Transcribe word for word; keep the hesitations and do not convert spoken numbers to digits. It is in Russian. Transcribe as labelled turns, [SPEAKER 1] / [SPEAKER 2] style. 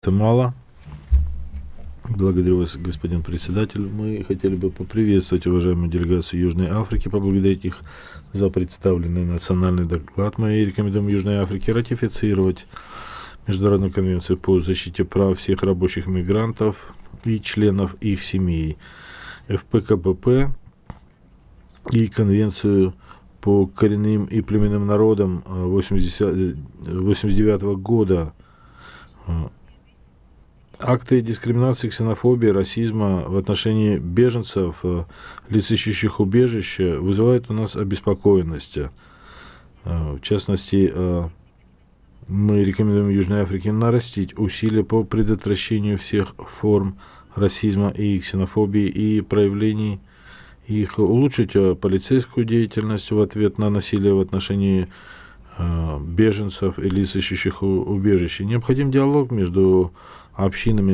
[SPEAKER 1] Это мало. Благодарю вас, господин председатель. Мы хотели бы поприветствовать уважаемую делегацию Южной Африки, поблагодарить их за представленный национальный доклад. Мы рекомендуем Южной Африке ратифицировать Международную конвенцию по защите прав всех рабочих мигрантов и членов их семей, эф пэ ка бэ пэ и Конвенцию по коренным и племенным народам восемьдесят девятого года. Акты дискриминации, ксенофобии, расизма в отношении беженцев, лиц, ищущих убежище, вызывают у нас обеспокоенность. В частности, мы рекомендуем Южной Африке нарастить усилия по предотвращению всех форм расизма и ксенофобии и проявлений их, улучшить полицейскую деятельность в ответ на насилие в отношении беженцев и лиц, ищущих убежище. Необходим диалог между общинами